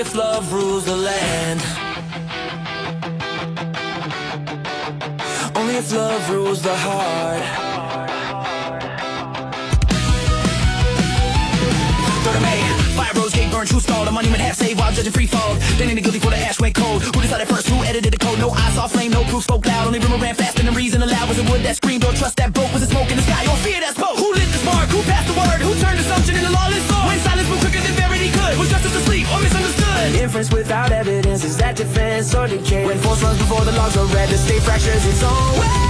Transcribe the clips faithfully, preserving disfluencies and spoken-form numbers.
if love rules the land. Only if love rules the heart. third of May, fire rose, gate burned, true skull. The monument half saved while judging free fall. Then in the guilty for the ash went cold. Who decided first? Who edited the code? No eyes saw flame, no proof spoke loud. Only rumor ran fast and the reason aloud. Was it wood that screamed or trust that broke? Was it smoke in the sky or fear that spoke? Who lit the spark? Who passed the word? Who turned assumption into lawless law? When silence moved quicker than verity could. Was justice asleep or misunderstood? Inference without evidence, is that defense or decay? When force runs before the logs are read, the state fractures its own way.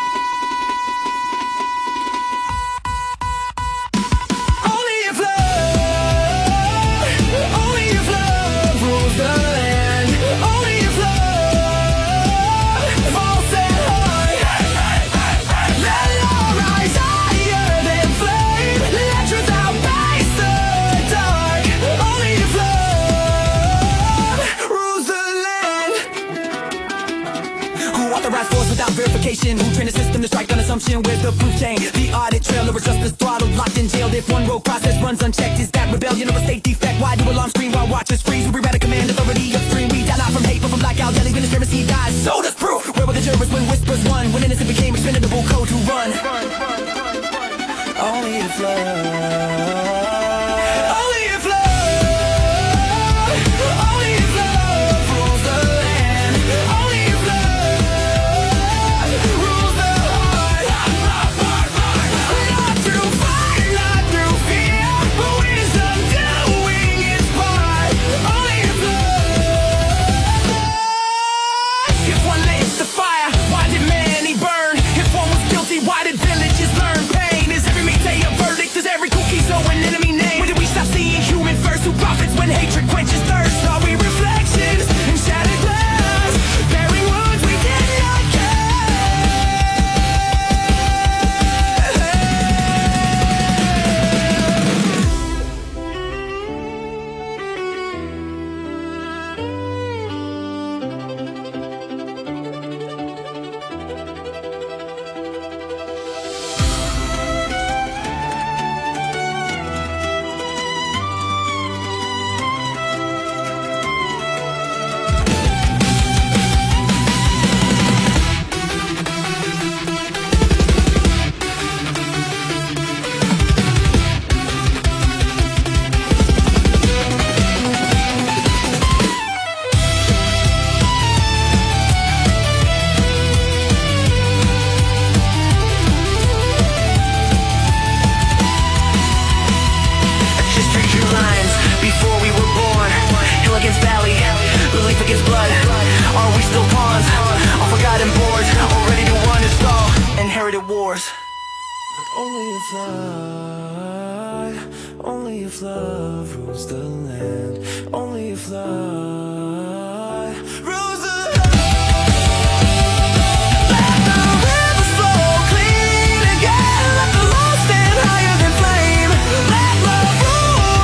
Authorized force without verification. Who trained the system to strike on assumption? Where's the proof chain? The audit trail of justice throttled, locked in jail. If one rogue process runs unchecked, is that rebellion or a state defect? Why do alarms scream while watchers freeze? We read a command authority upstream. We die not from hate but from blackout jelly. When conspiracy dies, so does proof. Where were the jurors when whispers won? When innocent became expendable code to run? Only if love. When hatred quenches thirst, are we reflections in shattered glass, bearing wounds we did not against valley, belief against blood. Are we still pawns on forgotten boards, or ready to run and stall inherited wars? Only if love, only if love rules the land. Only if love rules the land. Let the rivers flow clean again. Let the law stand higher than flame. Let love rule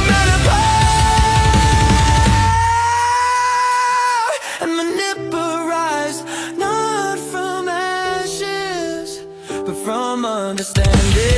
menopause and manipurize, not from ashes, but from understanding.